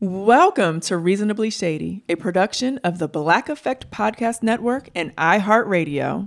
Welcome to Reasonably Shady, a production of the Black Effect Podcast Network and iHeartRadio.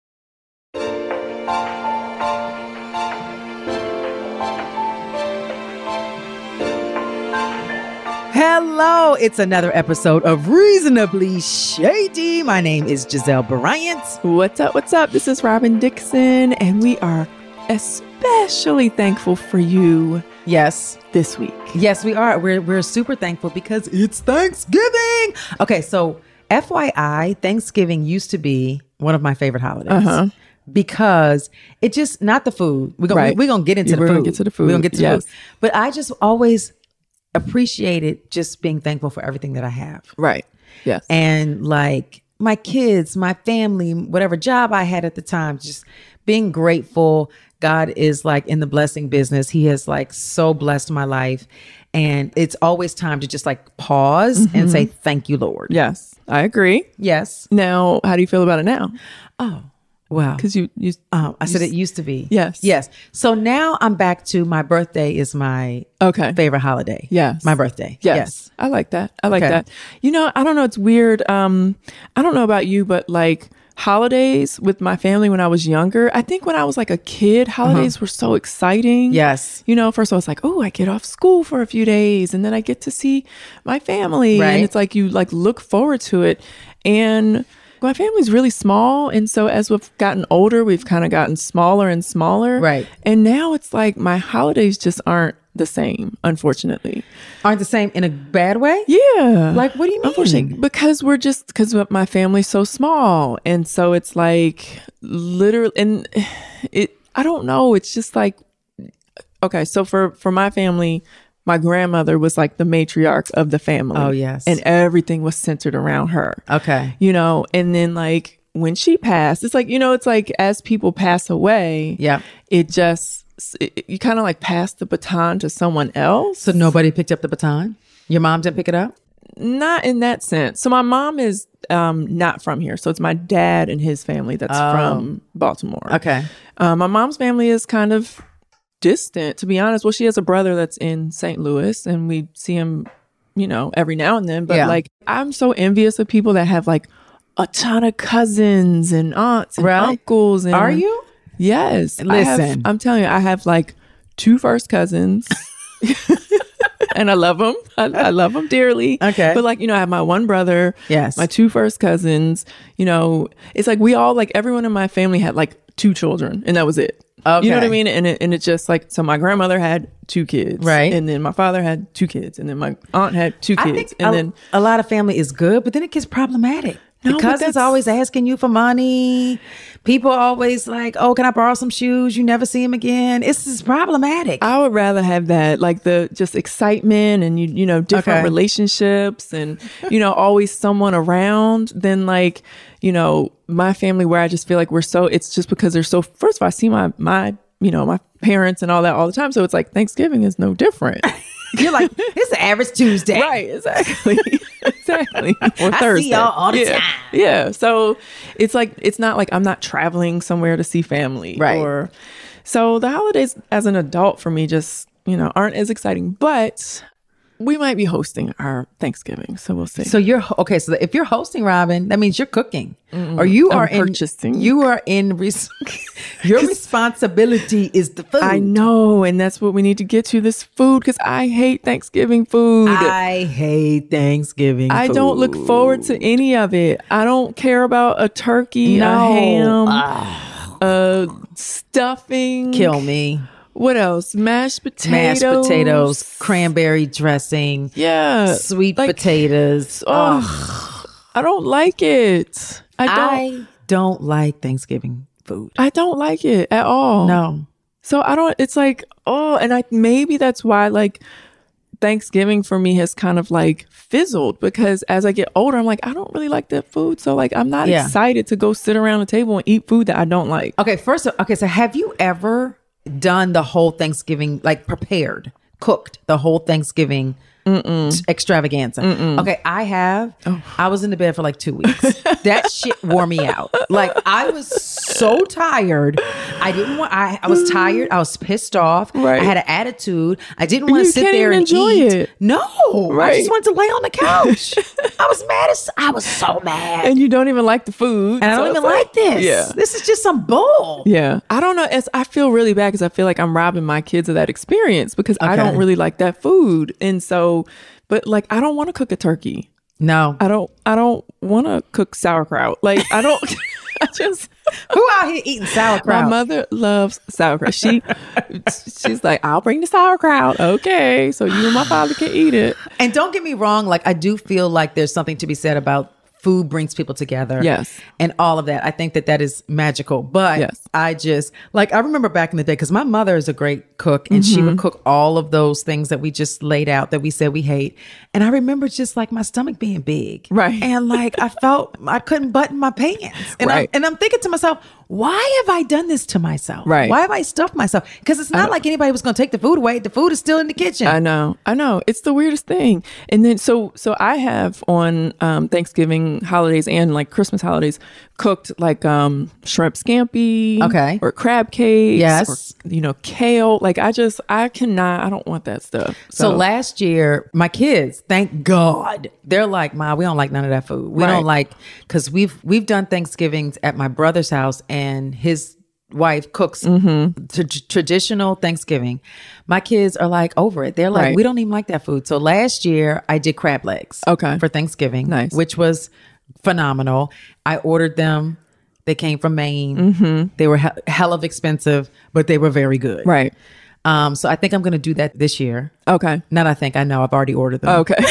Hello, it's another episode of Reasonably Shady. My name is Giselle Bryant. What's up? What's up? This is Robin Dixon, and we are especially thankful for you. Yes. This week. Yes, we are. We're super thankful because it's Thanksgiving. Okay, so FYI, Thanksgiving used to be one of my favorite holidays. Because it just, not the food. We're going to get into the food. We're going to get to the food. We're going to get to the food. But I just always appreciated just being thankful for everything that I have. Right. Yes. And like my kids, my family, whatever job I had at the time, just being grateful. God is like in the blessing business. He has like so blessed my life. And it's always time to just like pause and say, thank you, Lord. Yes, I agree. Yes. Now, how do you feel about it now? Oh, wow. Because I said it used to be. Yes. Yes. So now I'm back to my birthday is my favorite holiday. Yes. My birthday. Yes. I like that. I like that. You know, I don't know. It's weird. I don't know about you, but like holidays with my family when I was younger, I think when I was like a kid, holidays were so exciting. Yes. You know, first I was like, oh, I get off school for a few days and then I get to see my family. Right. And it's like you like look forward to it. And my family's really small. And so as we've gotten older, we've kind of gotten smaller and smaller. Right. And now it's like my holidays just aren't the same, unfortunately. Aren't the same in a bad way? Yeah. Like, what do you mean? Unfortunately, because my family's so small. And so it's like literally, and I don't know. It's just like, okay. So for my family, my grandmother was like the matriarch of the family. Oh, yes. And everything was centered around her. Okay. You know, and then like when she passed, it's like, you know, it's like as people pass away, you kind of like pass the baton to someone else. So nobody picked up the baton? Your mom didn't pick it up? Not in that sense. So my mom is not from here. So it's my dad and his family that's from Baltimore. Okay. My mom's family is kind of distant, to be honest. Well, she has a brother that's in St. Louis and we see him, you know, every now and then. But like, I'm so envious of people that have like a ton of cousins and aunts and uncles. And, are you? Yes. Listen. I'm telling you, I have like 2 first cousins. And I love them. I love them dearly. Okay. But like, you know, I have my one brother. Yes. My 2 first cousins. You know, it's like we all, like everyone in my family had like 2 children and that was it. Okay. You know what I mean? And it's just like, so my grandmother had 2 kids. Right. And then my father had 2 kids. And then my aunt had 2 kids. I think and then a lot of family is good, but then it gets problematic. No, because it's always asking you for money. People always like, oh, can I borrow some shoes? You never see them again. It's just problematic. I would rather have that, like the just excitement and, you know, different relationships and, you know, always someone around than like, you know, my family where I just feel like it's just because they're so, first of all, I see my you know, my parents and all that all the time. So it's like Thanksgiving is no different. You're like, it's an average Tuesday. Right, exactly. Exactly. Or I Thursday. see y'all all the time. Yeah. So it's like, it's not like I'm not traveling somewhere to see family. Right. So the holidays as an adult for me just, you know, aren't as exciting. But we might be hosting our Thanksgiving. So we'll see. So so if you're hosting, Robin, that means you're cooking. Or I'm purchasing. You are in your responsibility is the food. I know, and that's what we need to get to, this food, because I hate Thanksgiving food. I hate Thanksgiving food. I don't look forward to any of it. I don't care about a turkey, a ham, stuffing. Kill me. What else? Mashed potatoes, cranberry dressing, sweet like, potatoes. I don't like it. I don't like Thanksgiving food. I don't like it at all. No. So it's like, and maybe that's why like Thanksgiving for me has kind of like fizzled, because as I get older, I'm like, I don't really like that food. So like, I'm not excited to go sit around a table and eat food that I don't like. Okay. So have you ever done the whole Thanksgiving, like cooked the whole Thanksgiving extravaganza? Okay, I have. I was in the bed for like 2 weeks. That shit wore me out. Like I was so tired. I was tired. I was pissed off. Right. I had an attitude. I didn't want to sit can't there even and enjoy eat. it. No. Right. I just wanted to lay on the couch. I was mad. I was so mad. And you don't even like the food. And I don't even like this. Yeah. This is just some bull. Yeah. I don't know. I feel really bad because I feel like I'm robbing my kids of that experience because I don't really like that food. And so, but like, I don't want to cook a turkey. No. I don't want to cook sauerkraut. Like, I don't, I just. Who out here eating sauerkraut? My mother loves sauerkraut. She's like, I'll bring the sauerkraut. Okay. So you and my father can eat it. And don't get me wrong. Like, I do feel like there's something to be said about food brings people together. Yes. And all of that. I think that is magical. But yes. I just, like, I remember back in the day, because my mother is a great cook and she would cook all of those things that we just laid out that we said we hate. And I remember just like my stomach being big. Right. And like, I felt I couldn't button my pants. And, right. I'm thinking to myself, why have I done this to myself? Right. Why have I stuffed myself? Because it's not like anybody was going to take the food away. The food is still in the kitchen. I know. It's the weirdest thing. And then, so I have on Thanksgiving holidays and like Christmas holidays cooked like shrimp scampi. Okay. Or crab cakes. Yes. Or, kale. Like I don't want that stuff. So last year, my kids, thank God, they're like, Ma, we don't like none of that food. We don't like, because we've done Thanksgivings at my brother's house and his wife cooks traditional Thanksgiving. My kids are like over it. They're like, we don't even like that food. So last year I did crab legs for Thanksgiving, which was phenomenal. I ordered them. They came from Maine. They were hell of expensive, but they were very good. Right. So I think I'm going to do that this year. Okay. Not I know I've already ordered them. Okay.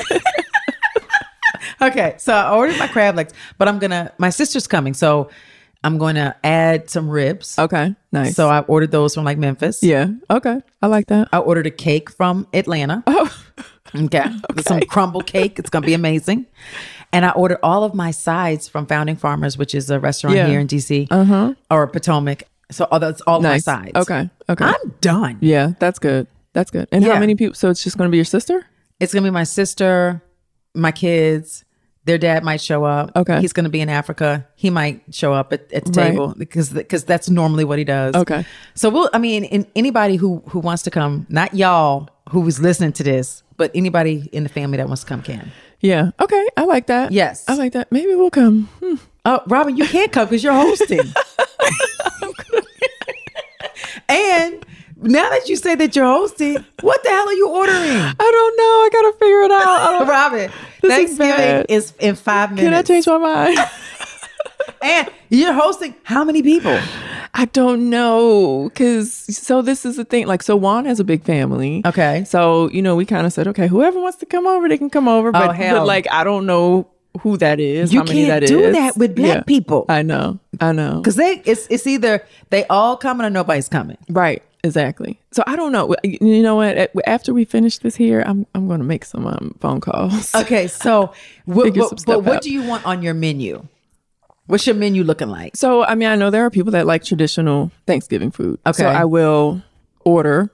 Okay. So I ordered my crab legs, but my sister's coming. So I'm going to add some ribs. Okay. Nice. So I ordered those from like Memphis. Yeah. Okay. I like that. I ordered a cake from Atlanta. Oh. Okay. Some crumble cake. It's going to be amazing. And I ordered all of my sides from Founding Farmers, which is a restaurant here in DC or Potomac. So that's all my sides. Okay. I'm done. Yeah. That's good. And how many people? So it's just going to be your sister? It's going to be my sister, my kids. Their dad might show up. Okay. He's going to be in Africa. He might show up at the table because that's normally what he does. Okay. So anybody who wants to come, not y'all who is listening to this, but anybody in the family that wants to come can. Yeah. Okay. I like that. Yes. I like that. Maybe we'll come. Oh, Robin, you can't come because you're hosting. And now that you say that you're hosting, what the hell are you ordering? I don't know. I got to figure it out. Robin, Thanksgiving is in 5 minutes. Can I change my mind? And you're hosting how many people? I don't know. So this is the thing. Like, so Juan has a big family. Okay. So, we kind of said, okay, whoever wants to come over, they can come over. But like, I don't know who that is. You how many can't that do is. that with black people. I know. Because it's either they all coming or nobody's coming. Right. Exactly. So I don't know. You know what? After we finish this here, I'm going to make some phone calls. Okay. So what do you want on your menu? What's your menu looking like? So, I know there are people that like traditional Thanksgiving food. Okay. So I will order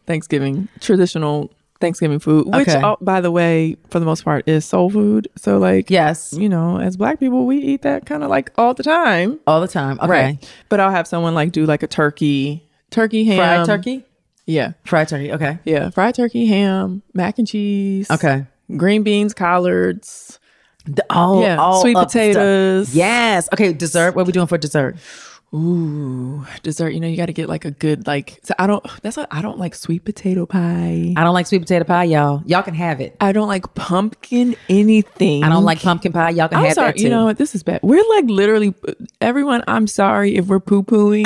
traditional Thanksgiving food, which, by the way, for the most part is soul food. So like, yes, as black people, we eat that kind of like all the time. All the time. Okay. Right. But I'll have someone like do like a turkey ham. Fried turkey? Yeah. Fried turkey. Okay. Yeah. Fried turkey, ham, mac and cheese. Okay. Green beans, collards. All sweet potatoes. Yes. Okay. Dessert. What are we doing for dessert? Ooh, dessert. You got to get like a good so I don't like sweet potato pie. I don't like sweet potato pie, y'all. Y'all can have it. I don't like pumpkin anything. I don't like pumpkin pie. Y'all can have that too. You know what? This is bad. We're like literally everyone. I'm sorry if we're poo-pooing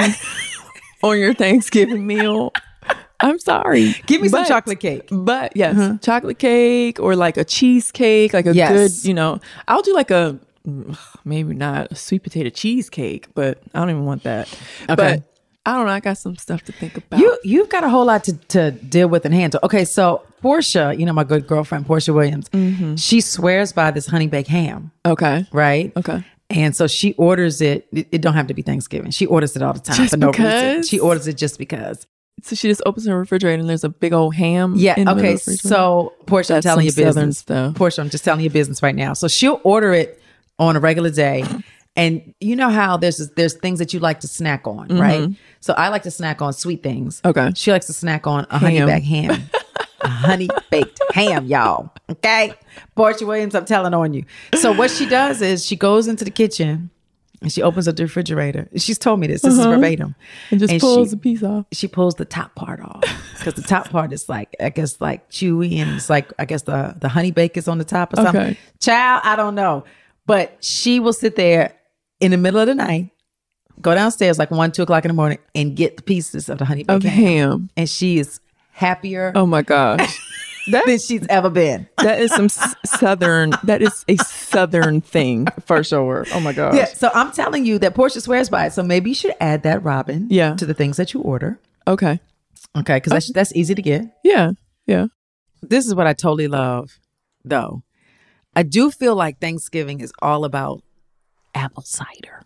on your Thanksgiving meal. I'm sorry. Give me some chocolate cake. But yes, chocolate cake or like a cheesecake, like a good, I'll do like a, maybe not a sweet potato cheesecake, but I don't even want that. Okay. But I don't know. I got some stuff to think about. You've got a whole lot to deal with and handle. Okay. So Portia, my good girlfriend, Portia Williams, she swears by this honey baked ham. Okay. Right? Okay. And so she orders it. It don't have to be Thanksgiving. She orders it all the time just for no because? reason. She orders it just because. So she just opens her refrigerator and there's a big old ham. Yeah. In Okay. So Portia, I'm telling you business. Stuff. Portia, I'm just telling you business right now. So she'll order it on a regular day, And you know how there's things that you like to snack on, right? So I like to snack on sweet things. Okay. She likes to snack on a honey baked ham. A honey baked ham, y'all. Okay. Portia Williams, I'm telling on you. So what she does is she goes into the kitchen and she opens up the refrigerator. She's told me this. This is verbatim. And just pulls a piece off. She pulls the top part off because the top part is like, I guess, like chewy, and it's like, I guess the honey bake is on the top or something. Okay. Child, I don't know. But she will sit there in the middle of the night, go downstairs like 1, 2 o'clock in the morning and get the pieces of the honey baked ham. And she is happier Oh my gosh. than she's ever been. That is that is a Southern thing for sure. Oh my gosh. Yeah. So I'm telling you that Portia swears by it. So maybe you should add that, Robin, to the things that you order. Okay. Okay. Because that's easy to get. Yeah. Yeah. This is what I totally love, though. I do feel like Thanksgiving is all about apple cider.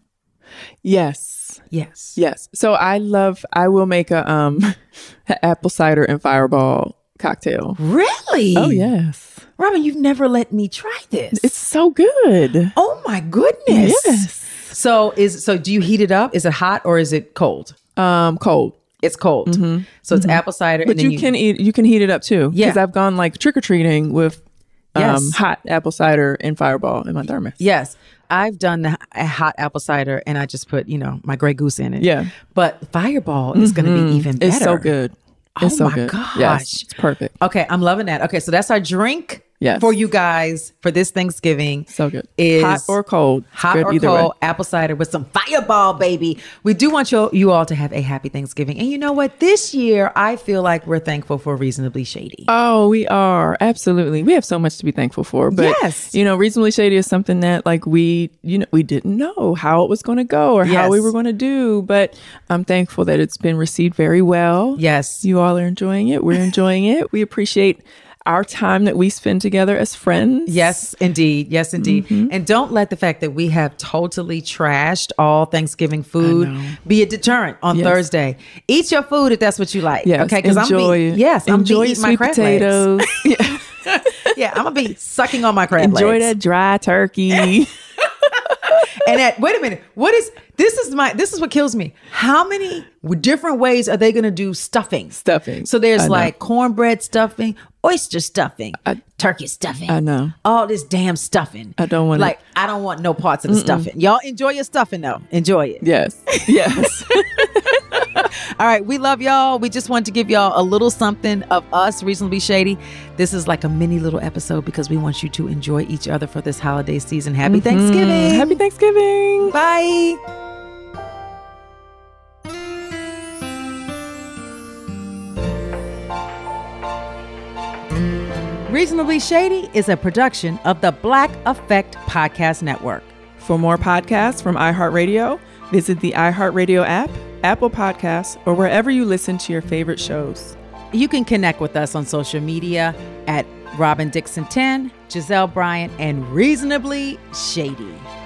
Yes. Yes. Yes. So I will make a apple cider and fireball cocktail. Really? Oh yes. Robin, you've never let me try this. It's so good. Oh my goodness. Yes. So do you heat it up? Is it hot or is it cold? Cold. It's cold. So it's apple cider. But and then you can heat it up too. Yeah. Because I've gone like trick-or-treating with Yes. hot apple cider and fireball in my thermos. Yes. I've done a hot apple cider and I just put, my Grey Goose in it. Yeah. But Fireball is going to be even better. It's so good. It's so good. Gosh. Yes, it's perfect. Okay, I'm loving that. Okay, so that's our drink for you guys for this Thanksgiving. So good. Is hot or cold. Hot good or either cold, way. apple cider with some Fireball, baby. We do want you all to have a happy Thanksgiving. And you know what? This year, I feel like we're thankful for Reasonably Shady. Oh, we are. Absolutely. We have so much to be thankful for. But, yes. Reasonably Shady is something that like we didn't know how it was going to go or how we were going to do. But I'm thankful that it's been received very well. Yes. You all are enjoying it. We're enjoying it. We appreciate our time that we spend together as friends. Yes, indeed. Yes, indeed. And don't let the fact that we have totally trashed all Thanksgiving food be a deterrent on Thursday. Eat your food if that's what you like. Yes. Okay, because enjoy your sweet potatoes. Yeah, I'm gonna be sucking on my crab Enjoy legs. that dry turkey. And wait a minute, this is what kills me. How many different ways are they going to do stuffing? So there's like cornbread stuffing, oyster stuffing, turkey stuffing. I know. All this damn stuffing. I don't want I don't want no parts of the stuffing. Y'all enjoy your stuffing though. Enjoy it. Yes. Yes. All right. We love y'all. We just wanted to give y'all a little something of us, Reasonably Shady. This is like a mini little episode because we want you to enjoy each other for this holiday season. Happy Thanksgiving. Happy Thanksgiving. Bye. Reasonably Shady is a production of the Black Effect Podcast Network. For more podcasts from iHeartRadio, visit the iHeartRadio app, Apple Podcasts, or wherever you listen to your favorite shows. You can connect with us on social media at Robin Dixon 10, Giselle Bryant, and Reasonably Shady.